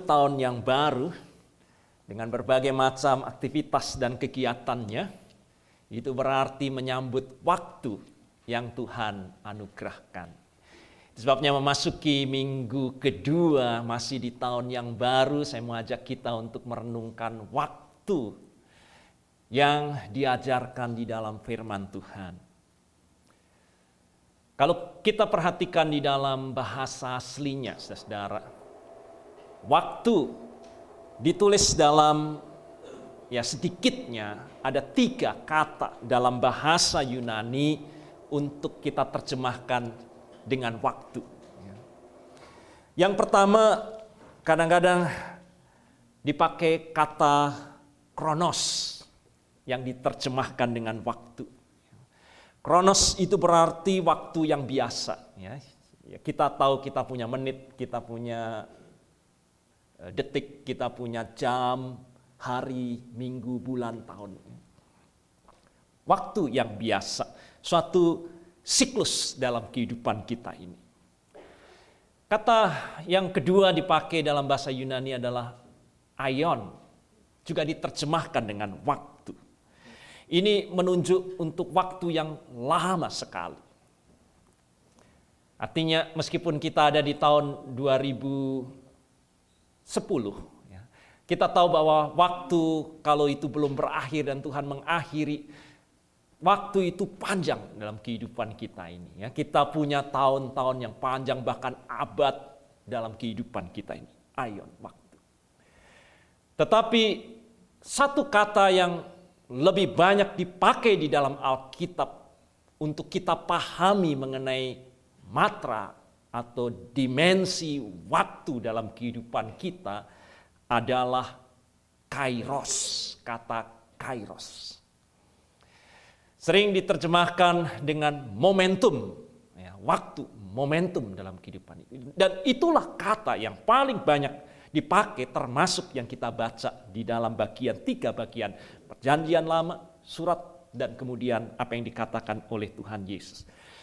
tahun yang baru dengan berbagai macam aktivitas dan kegiatannya, itu berarti menyambut waktu yang Tuhan anugerahkan. Sebabnya memasuki minggu kedua masih di tahun yang baru, saya mau ajak kita untuk merenungkan waktu yang diajarkan di dalam firman Tuhan. Kalau kita perhatikan di dalam bahasa aslinya, saudara, waktu ditulis dalam sedikitnya ada 3 kata dalam bahasa Yunani untuk kita terjemahkan dengan waktu. Yang pertama, kadang-kadang dipakai kata kronos yang diterjemahkan dengan waktu. Kronos itu berarti waktu yang biasa. Kita tahu kita punya menit, kita punya detik, kita punya jam, hari, minggu, bulan, tahun. Waktu yang biasa, suatu siklus dalam kehidupan kita ini. Kata yang kedua dipakai dalam bahasa Yunani adalah aion, juga diterjemahkan dengan waktu. Ini menunjuk untuk waktu yang lama sekali. Artinya meskipun kita ada di tahun 2010, kita tahu bahwa waktu kalau itu belum berakhir dan Tuhan mengakhiri, waktu itu panjang dalam kehidupan kita ini. Kita punya tahun-tahun yang panjang, bahkan abad dalam kehidupan kita ini. Aion, waktu. Tetapi satu kata yang lebih banyak dipakai di dalam Alkitab untuk kita pahami mengenai matra atau dimensi waktu dalam kehidupan kita adalah kairos, kata kairos. Sering diterjemahkan dengan momentum, waktu, momentum dalam kehidupan itu. Dan itulah kata yang paling banyak dipakai, termasuk yang kita baca di dalam 3 bagian Perjanjian Lama, surat, dan kemudian apa yang dikatakan oleh Tuhan Yesus.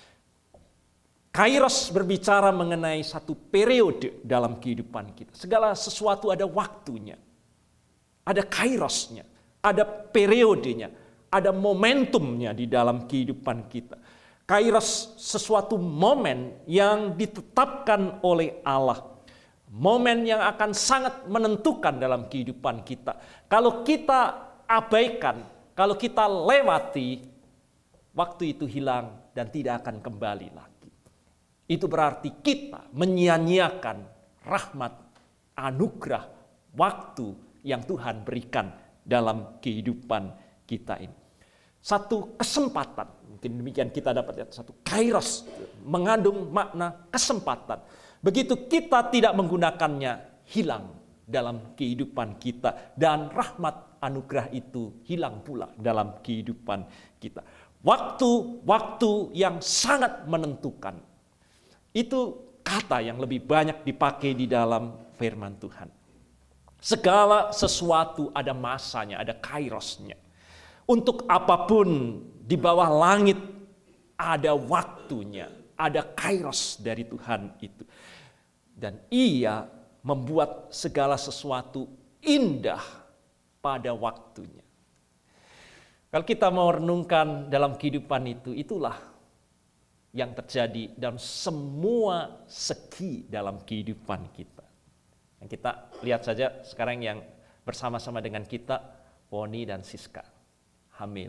Kairos berbicara mengenai satu periode dalam kehidupan kita. Segala sesuatu ada waktunya, ada kairosnya, ada periodenya, ada momentumnya di dalam kehidupan kita. Kairos sesuatu momen yang ditetapkan oleh Allah. Momen yang akan sangat menentukan dalam kehidupan kita. Kalau kita abaikan, kalau kita lewati, waktu itu hilang dan tidak akan kembali lagi. Itu berarti kita menyia-nyiakan rahmat, anugerah, waktu yang Tuhan berikan dalam kehidupan kita ini. Satu kesempatan, mungkin demikian kita dapat lihat, satu kairos mengandung makna kesempatan. Begitu kita tidak menggunakannya, hilang dalam kehidupan kita. Dan rahmat anugerah itu hilang pula dalam kehidupan kita. Waktu yang sangat menentukan. Itu kata yang lebih banyak dipakai di dalam firman Tuhan. Segala sesuatu ada masanya, ada kairosnya. Untuk apapun di bawah langit ada waktunya, ada kairos dari Tuhan itu. Dan ia membuat segala sesuatu indah pada waktunya. Kalau kita mau renungkan dalam kehidupan itu, itulah yang terjadi dalam semua segi dalam kehidupan kita. Yang kita lihat saja sekarang yang bersama-sama dengan kita, Poni dan Siska, hamil.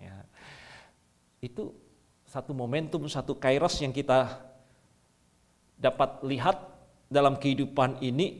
Itu satu momentum, satu kairos yang kita dapat lihat dalam kehidupan ini.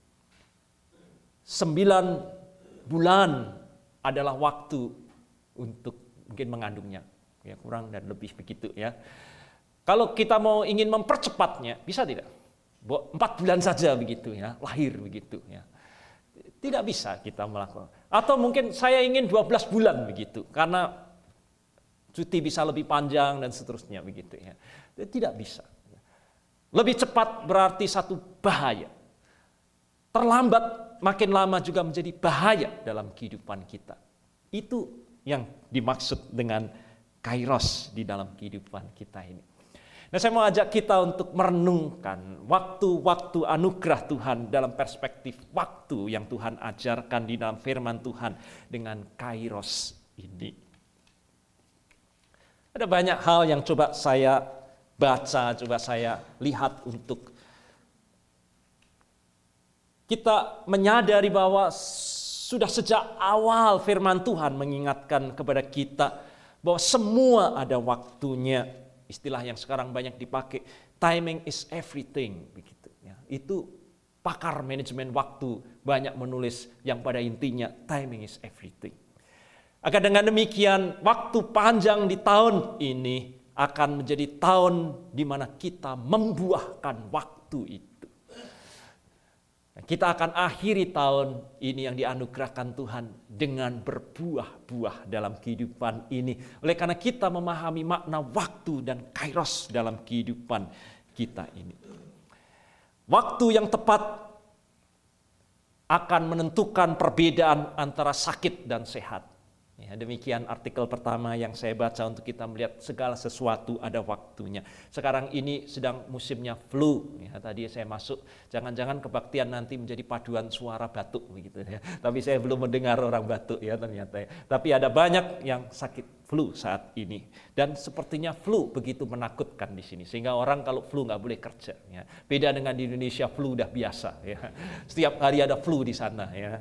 9 bulan adalah waktu untuk mungkin mengandungnya, kurang dan lebih begitu ya. Kalau kita mau ingin mempercepatnya, bisa tidak? 4 bulan saja begitu ya, lahir begitu ya. Tidak bisa kita melakukan. Atau mungkin saya ingin 12 bulan begitu, karena cuti bisa lebih panjang dan seterusnya begitu ya. Tidak bisa. Lebih cepat berarti satu bahaya. Terlambat makin lama juga menjadi bahaya dalam kehidupan kita. Itu yang dimaksud dengan kairos di dalam kehidupan kita ini. Nah, saya mau ajak kita untuk merenungkan waktu-waktu anugerah Tuhan dalam perspektif waktu yang Tuhan ajarkan di dalam firman Tuhan dengan kairos ini. Ada banyak hal yang coba saya baca, coba saya lihat untuk kita menyadari bahwa sudah sejak awal firman Tuhan mengingatkan kepada kita bahwa semua ada waktunya. Istilah yang sekarang banyak dipakai, timing is everything, begitu ya. Itu pakar manajemen waktu banyak menulis yang pada intinya timing is everything. Agar dengan demikian waktu panjang di tahun ini akan menjadi tahun di mana kita membuahkan waktu itu. Kita akan akhiri tahun ini yang dianugerahkan Tuhan dengan berbuah-buah dalam kehidupan ini. Oleh karena kita memahami makna waktu dan kairos dalam kehidupan kita ini. Waktu yang tepat akan menentukan perbedaan antara sakit dan sehat. Ya, demikian artikel pertama yang saya baca untuk kita melihat segala sesuatu ada waktunya. Sekarang ini sedang musimnya flu. Ya, tadi saya masuk, jangan-jangan kebaktian nanti menjadi paduan suara batuk begitu ya. Tapi saya belum mendengar orang batuk ya ternyata. Ya. Tapi ada banyak yang sakit flu saat ini. Dan sepertinya flu begitu menakutkan di sini. Sehingga orang kalau flu nggak boleh kerja. Ya. Beda dengan di Indonesia, flu udah biasa. Ya. Setiap hari ada flu di sana. Ya.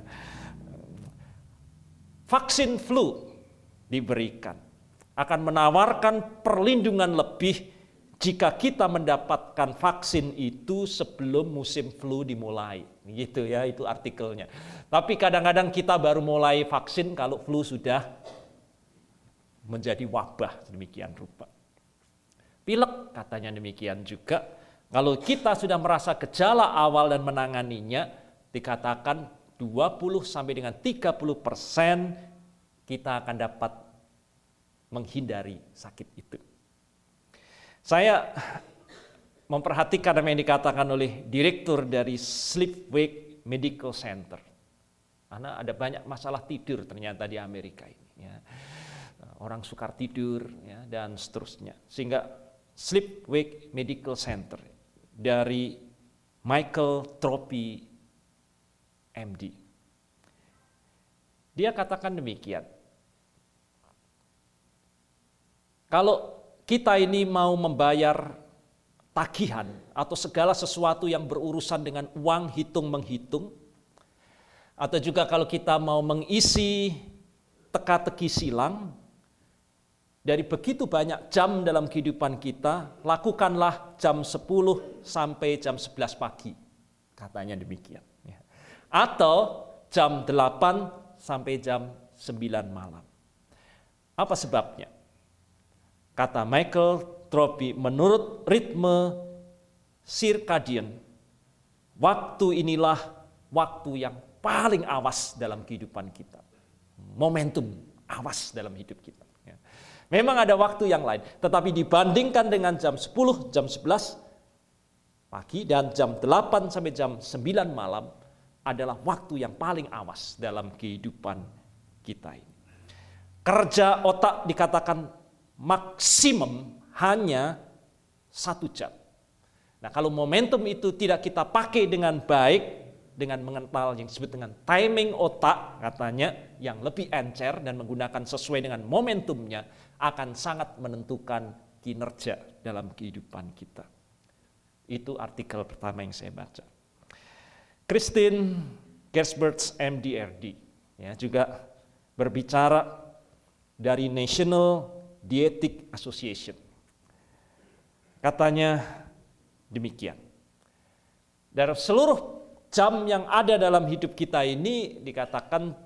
Vaksin flu diberikan akan menawarkan perlindungan lebih jika kita mendapatkan vaksin itu sebelum musim flu dimulai. Gitu ya, itu artikelnya. Tapi kadang-kadang kita baru mulai vaksin kalau flu sudah menjadi wabah demikian rupa. Pilek katanya demikian juga. Kalau kita sudah merasa gejala awal dan menanganinya, dikatakan 20 sampai dengan 30% kita akan dapat menghindari sakit itu. Saya memperhatikan apa yang dikatakan oleh direktur dari Sleepwake Medical Center. Karena ada banyak masalah tidur ternyata di Amerika ini. Ya. Orang sukar tidur ya, dan seterusnya. Sehingga Sleepwake Medical Center dari Michael Troppi MD. Dia katakan demikian. Kalau kita ini mau membayar tagihan atau segala sesuatu yang berurusan dengan uang hitung-menghitung, atau juga kalau kita mau mengisi teka-teki silang, dari begitu banyak jam dalam kehidupan kita, lakukanlah jam 10 sampai jam 11 pagi. Katanya demikian. Atau jam 8 sampai jam 9 malam. Apa sebabnya? Kata Michael Troppi, menurut ritme circadian, waktu inilah waktu yang paling awas dalam kehidupan kita. Momentum awas dalam hidup kita. Memang ada waktu yang lain, tetapi dibandingkan dengan jam 10, jam 11 pagi dan jam 8 sampai jam 9 malam, adalah waktu yang paling awas dalam kehidupan kita ini. Kerja otak dikatakan maksimum hanya 1 jam. Nah, kalau momentum itu tidak kita pakai dengan baik, dengan mengental yang disebut dengan timing otak, katanya yang lebih encer dan menggunakan sesuai dengan momentumnya, akan sangat menentukan kinerja dalam kehidupan kita. Itu artikel pertama yang saya baca. Christine Gersberts MD-RD ya, juga berbicara dari National Dietetic Association. Katanya demikian. Dari seluruh jam yang ada dalam hidup kita ini dikatakan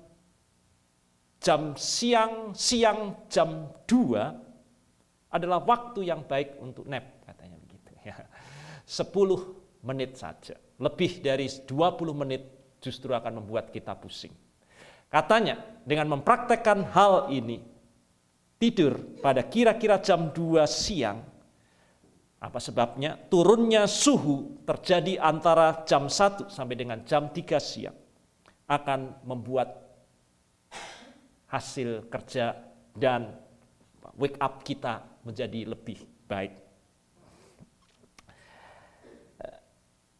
jam siang jam 2 adalah waktu yang baik untuk nap, katanya begitu ya. 10 menit saja. Lebih dari 20 menit justru akan membuat kita pusing. Katanya, dengan mempraktekkan hal ini, tidur pada kira-kira jam 2 siang, apa sebabnya? Turunnya suhu terjadi antara jam 1 sampai dengan jam 3 siang, akan membuat hasil kerja dan wake up kita menjadi lebih baik.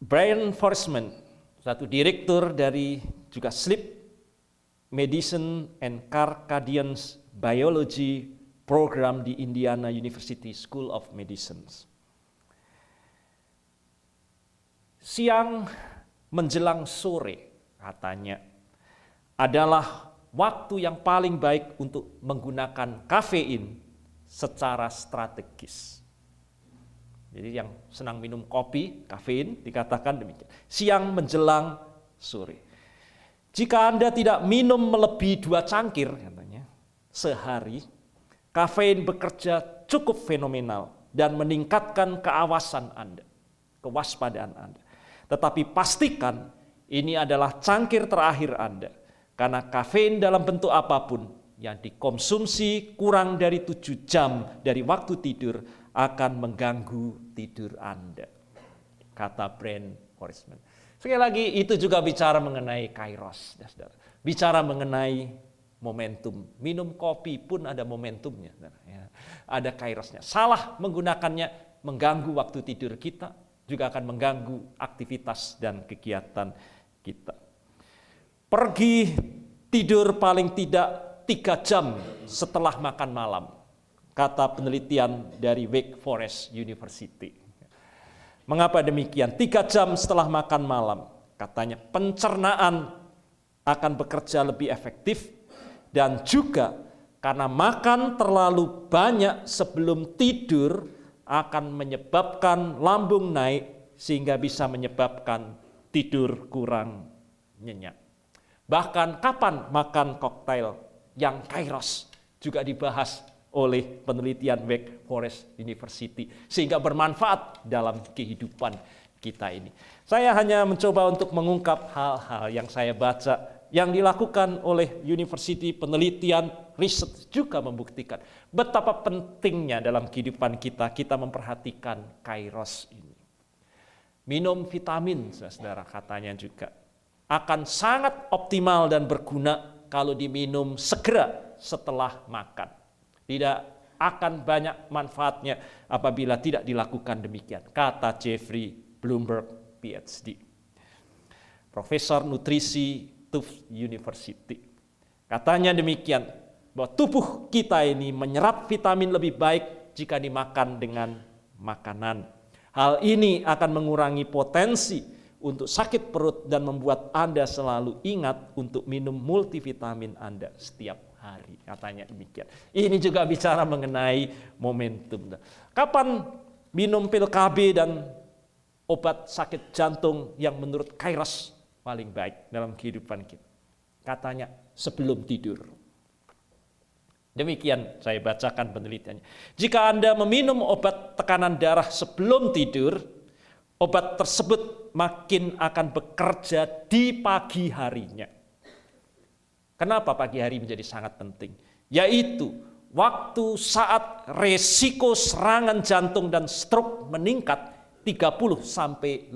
Brian Forsman, satu direktur dari juga Sleep Medicine and Circadian Biology Program di Indiana University School of Medicine. Siang menjelang sore katanya adalah waktu yang paling baik untuk menggunakan kafein secara strategis. Jadi yang senang minum kopi, kafein dikatakan demikian. Siang menjelang sore. Jika Anda tidak minum melebihi 2 cangkir katanya sehari, kafein bekerja cukup fenomenal dan meningkatkan keawasan Anda, kewaspadaan Anda. Tetapi pastikan ini adalah cangkir terakhir Anda, karena kafein dalam bentuk apapun yang dikonsumsi kurang dari 7 jam dari waktu tidur akan mengganggu tidur Anda, kata Brian Forsman. Sekali lagi, itu juga bicara mengenai kairos, bicara mengenai momentum. Minum kopi pun ada momentumnya, ada kairosnya. Salah menggunakannya mengganggu waktu tidur kita, juga akan mengganggu aktivitas dan kegiatan kita. Pergi tidur paling tidak 3 jam setelah makan malam, kata penelitian dari Wake Forest University. Mengapa demikian? 3 jam setelah makan malam, katanya pencernaan akan bekerja lebih efektif, dan juga karena makan terlalu banyak sebelum tidur akan menyebabkan lambung naik sehingga bisa menyebabkan tidur kurang nyenyak. Bahkan kapan makan koktail yang kairos juga dibahas oleh penelitian Wake Forest University sehingga bermanfaat dalam kehidupan kita ini. Saya hanya mencoba untuk mengungkap hal-hal yang saya baca yang dilakukan oleh university, penelitian, riset juga membuktikan betapa pentingnya dalam kehidupan kita memperhatikan kairos ini. Minum vitamin, saudara, katanya juga akan sangat optimal dan berguna kalau diminum segera setelah makan. Tidak akan banyak manfaatnya apabila tidak dilakukan demikian, kata Jeffrey Bloomberg, PhD, Profesor Nutrisi Tufts University. Katanya demikian, bahwa tubuh kita ini menyerap vitamin lebih baik jika dimakan dengan makanan. Hal ini akan mengurangi potensi untuk sakit perut dan membuat Anda selalu ingat untuk minum multivitamin Anda setiap hari, katanya demikian. Ini juga bicara mengenai momentum. Kapan minum pil KB dan obat sakit jantung yang menurut kairos paling baik dalam kehidupan kita? Katanya sebelum tidur. Demikian saya bacakan penelitiannya. Jika Anda meminum obat tekanan darah sebelum tidur, obat tersebut makin akan bekerja di pagi harinya. Kenapa pagi hari menjadi sangat penting? Yaitu waktu saat resiko serangan jantung dan stroke meningkat 30-50%.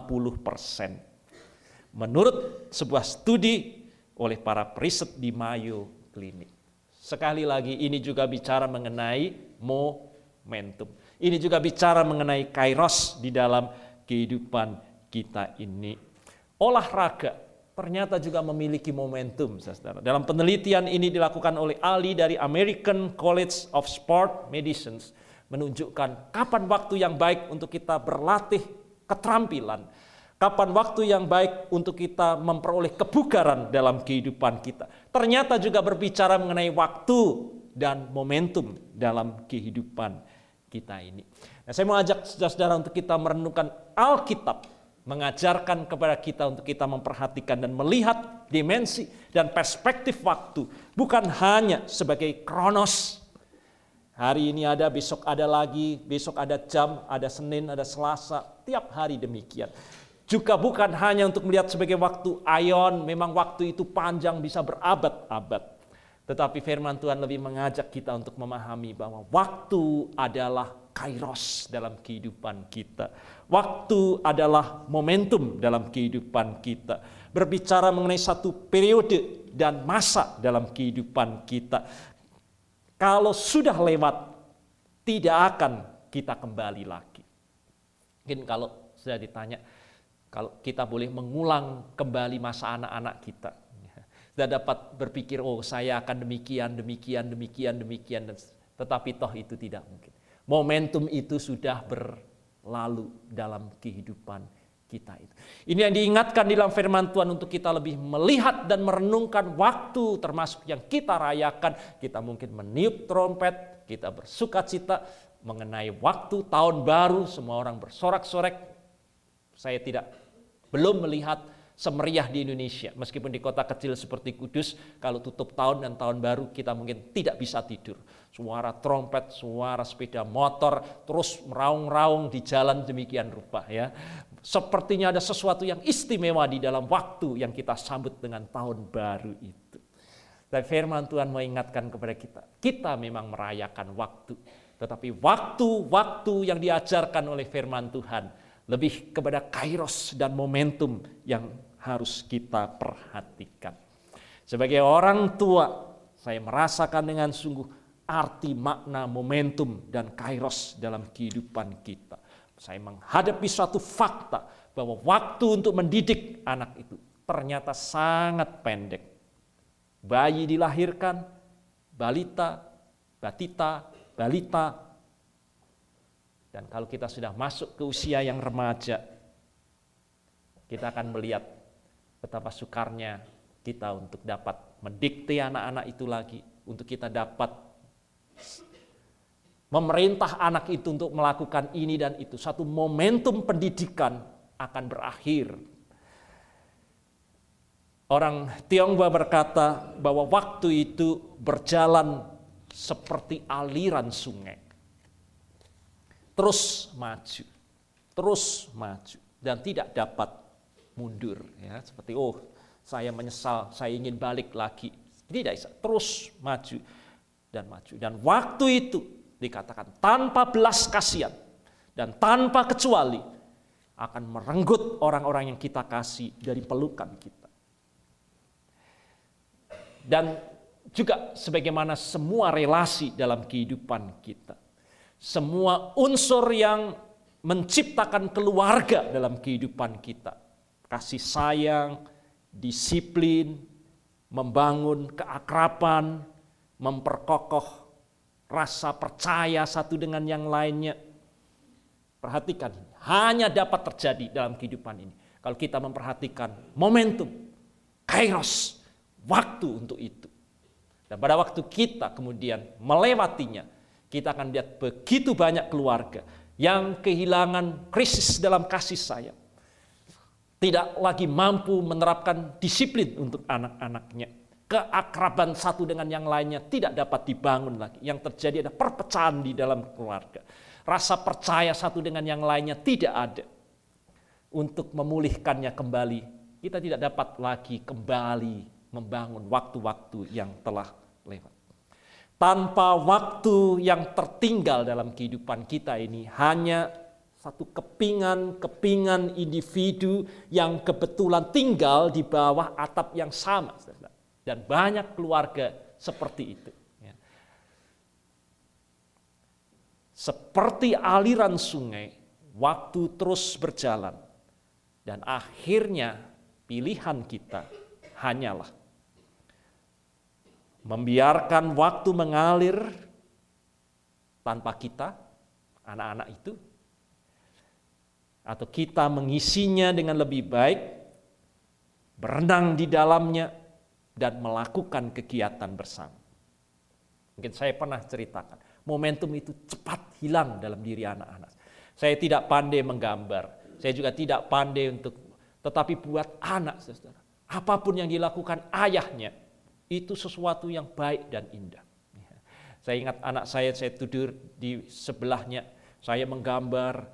Menurut sebuah studi oleh para periset di Mayo Clinic. Sekali lagi, ini juga bicara mengenai momentum. Ini juga bicara mengenai kairos di dalam kehidupan kita ini. Olahraga ternyata juga memiliki momentum, saudara. Dalam penelitian ini dilakukan oleh ahli dari American College of Sport Medicine, menunjukkan kapan waktu yang baik untuk kita berlatih keterampilan, kapan waktu yang baik untuk kita memperoleh kebugaran dalam kehidupan kita. Ternyata juga berbicara mengenai waktu dan momentum dalam kehidupan kita ini. Nah, saya mau ajak saudara untuk kita merenungkan Alkitab, mengajarkan kepada kita untuk kita memperhatikan dan melihat dimensi dan perspektif waktu, bukan hanya sebagai kronos. Hari ini ada, besok ada lagi, besok ada jam, ada Senin, ada Selasa, tiap hari demikian. Juga bukan hanya untuk melihat sebagai waktu aion, memang waktu itu panjang bisa berabad-abad. Tetapi firman Tuhan lebih mengajak kita untuk memahami bahwa waktu adalah kairos dalam kehidupan kita. Waktu adalah momentum dalam kehidupan kita. Berbicara mengenai satu periode dan masa dalam kehidupan kita. Kalau sudah lewat, tidak akan kita kembali lagi. Mungkin kalau sudah ditanya, Kalau kita boleh mengulang kembali masa anak-anak kita. Sudah dapat berpikir, oh saya akan demikian. Tetapi toh itu tidak mungkin. Momentum itu sudah berlalu dalam kehidupan kita itu. Ini yang diingatkan di dalam firman Tuhan untuk kita lebih melihat dan merenungkan waktu termasuk yang kita rayakan. Kita mungkin meniup trompet, kita bersukacita mengenai waktu tahun baru, semua orang bersorak-sorai. Saya belum melihat semeriah di Indonesia. Meskipun di kota kecil seperti Kudus, kalau tutup tahun dan tahun baru kita mungkin tidak bisa tidur. Suara trompet, suara sepeda motor terus meraung-raung di jalan demikian rupa ya. Sepertinya ada sesuatu yang istimewa di dalam waktu yang kita sambut dengan tahun baru itu. Dan firman Tuhan mengingatkan kepada kita memang merayakan waktu. Tetapi waktu yang diajarkan oleh firman Tuhan lebih kepada kairos dan momentum yang harus kita perhatikan. Sebagai orang tua, saya merasakan dengan sungguh arti makna momentum dan kairos dalam kehidupan kita. Saya menghadapi suatu fakta bahwa waktu untuk mendidik anak itu ternyata sangat pendek. Bayi dilahirkan, balita, dan kalau kita sudah masuk ke usia yang remaja, kita akan melihat betapa sukarnya kita untuk dapat mendikte anak-anak itu lagi, untuk kita dapat memerintah anak itu untuk melakukan ini dan itu. Satu momentum pendidikan akan berakhir. Orang Tionghoa berkata bahwa waktu itu berjalan seperti aliran sungai. Terus maju dan tidak dapat mundur ya, seperti saya menyesal, saya ingin balik lagi. Tidak bisa, terus maju. Dan waktu itu dikatakan tanpa belas kasihan dan tanpa kecuali akan merenggut orang-orang yang kita kasih dari pelukan kita. Dan juga sebagaimana semua relasi dalam kehidupan kita. Semua unsur yang menciptakan keluarga dalam kehidupan kita. Kasih sayang, disiplin, membangun keakraban, memperkokoh rasa percaya satu dengan yang lainnya. Perhatikan, hanya dapat terjadi dalam kehidupan ini kalau kita memperhatikan momentum, kairos, waktu untuk itu. Dan pada waktu kita kemudian melewatinya, kita akan lihat begitu banyak keluarga yang kehilangan krisis dalam kasih sayang. Tidak lagi mampu menerapkan disiplin untuk anak-anaknya. Keakraban satu dengan yang lainnya tidak dapat dibangun lagi. Yang terjadi ada perpecahan di dalam keluarga. Rasa percaya satu dengan yang lainnya tidak ada. Untuk memulihkannya kembali, kita tidak dapat lagi kembali membangun waktu-waktu yang telah lewat. Tanpa waktu yang tertinggal dalam kehidupan kita ini hanya satu kepingan individu yang kebetulan tinggal di bawah atap yang sama. Dan banyak keluarga seperti itu. Seperti aliran sungai, waktu terus berjalan. Dan akhirnya pilihan kita hanyalah membiarkan waktu mengalir tanpa kita, anak-anak itu, atau kita mengisinya dengan lebih baik, berenang di dalamnya, dan melakukan kegiatan bersama. Mungkin saya pernah ceritakan, momentum itu cepat hilang dalam diri anak-anak. Saya tidak pandai menggambar, saya juga tidak pandai tetapi buat anak, saudara, apapun yang dilakukan ayahnya, itu sesuatu yang baik dan indah. Saya ingat anak saya tidur di sebelahnya, saya menggambar.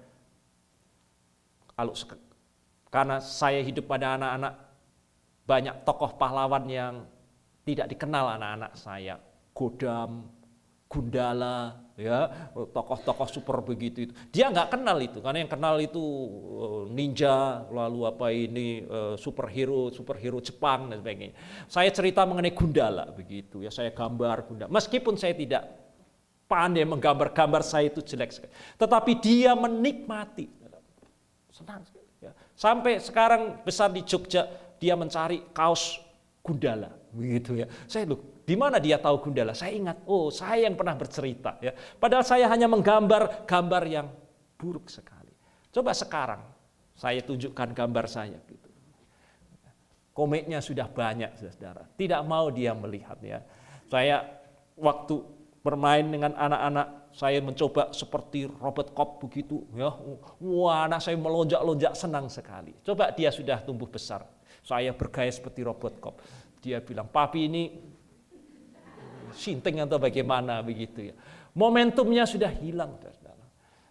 Karena saya hidup pada anak-anak, banyak tokoh pahlawan yang tidak dikenal anak-anak saya. Godam, Gundala, ya, tokoh-tokoh super begitu itu. Dia nggak kenal itu, karena yang kenal itu ninja, lalu superhero Jepang dan sebagainya. Saya cerita mengenai Gundala begitu, ya, saya gambar Gundala. Meskipun saya tidak pandai menggambar, saya itu jelek sekali. Tetapi dia menikmati, senang sekali. Ya. Sampai sekarang besar di Jogja, dia mencari kaos Gundala, begitu ya. Saya di mana dia tahu Gundala? Saya ingat, oh saya yang pernah bercerita ya. Padahal saya hanya menggambar gambar yang buruk sekali. Coba sekarang saya tunjukkan gambar saya gitu. Komiknya sudah banyak, saudara. Tidak mau dia melihat ya. Saya waktu bermain dengan anak-anak, saya mencoba seperti Robert Kopp begitu ya. Wah, anak saya melonjak-lonjak senang sekali. Coba dia sudah tumbuh besar. Saya bergaya seperti Robert Kopp. Dia bilang, "Papi ini sinting atau bagaimana begitu ya." Momentumnya sudah hilang, saudara.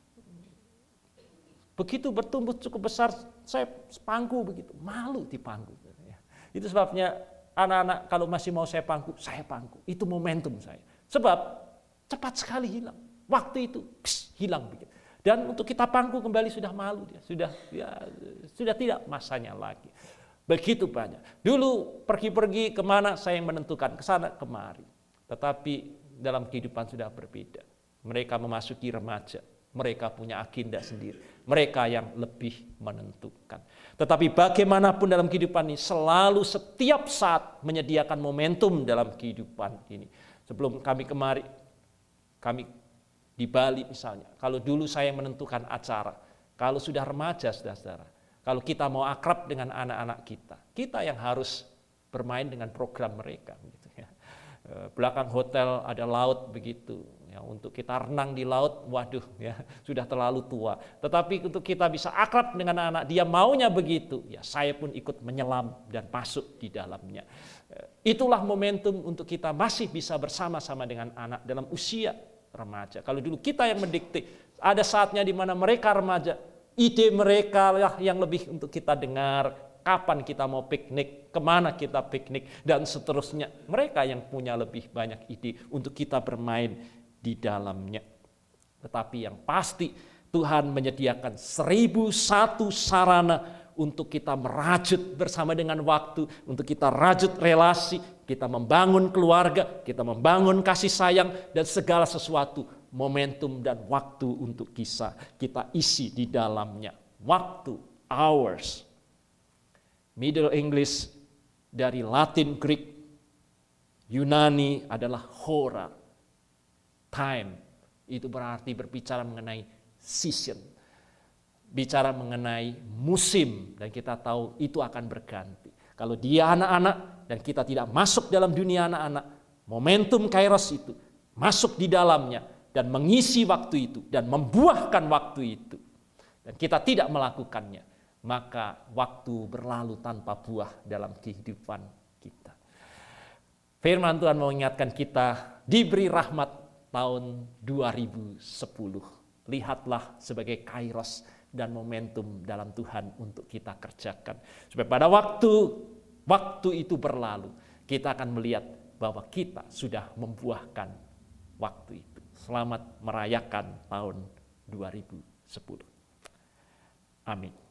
Begitu bertumbuh cukup besar, saya pangku begitu, malu di pangku. Itu sebabnya anak-anak kalau masih mau saya pangku. Itu momentum saya. Sebab cepat sekali hilang. Waktu itu hilang begitu. Dan untuk kita pangku kembali sudah malu dia. Sudah tidak masanya lagi. Begitu banyak. Dulu pergi-pergi kemana saya yang menentukan, ke sana kemari. Tetapi dalam kehidupan sudah berbeda. Mereka memasuki remaja. Mereka punya agenda sendiri. Mereka yang lebih menentukan. Tetapi bagaimanapun dalam kehidupan ini, selalu setiap saat menyediakan momentum dalam kehidupan ini. Sebelum kami kemari, kami di Bali misalnya. Kalau dulu saya yang menentukan acara. Kalau sudah remaja, saudara-saudara. Kalau kita mau akrab dengan anak-anak kita yang harus bermain dengan program mereka. Gitu ya. Belakang hotel ada laut begitu. Ya, untuk kita renang di laut, waduh ya sudah terlalu tua. Tetapi untuk kita bisa akrab dengan anak, dia maunya begitu. Ya saya pun ikut menyelam dan masuk di dalamnya. Itulah momentum untuk kita masih bisa bersama-sama dengan anak dalam usia remaja. Kalau dulu kita yang mendikte, ada saatnya di mana mereka remaja, ide mereka lah yang lebih untuk kita dengar. Kapan kita mau piknik, kemana kita piknik, dan seterusnya. Mereka yang punya lebih banyak ide untuk kita bermain di dalamnya. Tetapi yang pasti Tuhan menyediakan 1001 sarana untuk kita merajut bersama dengan waktu, untuk kita rajut relasi, kita membangun keluarga, kita membangun kasih sayang, dan segala sesuatu momentum dan waktu untuk kita isi di dalamnya. Waktu, hours. Middle English dari Latin, Greek, Yunani adalah hora. Time itu berarti berbicara mengenai season. Bicara mengenai musim, dan kita tahu itu akan berganti. Kalau dia anak-anak dan kita tidak masuk dalam dunia anak-anak, momentum kairos itu masuk di dalamnya dan mengisi waktu itu dan membuahkan waktu itu. Dan kita tidak melakukannya, maka waktu berlalu tanpa buah dalam kehidupan kita. Firman Tuhan mengingatkan kita, diberi rahmat tahun 2010. Lihatlah sebagai kairos dan momentum dalam Tuhan untuk kita kerjakan. Supaya pada waktu itu berlalu, kita akan melihat bahwa kita sudah membuahkan waktu itu. Selamat merayakan tahun 2010. Amin.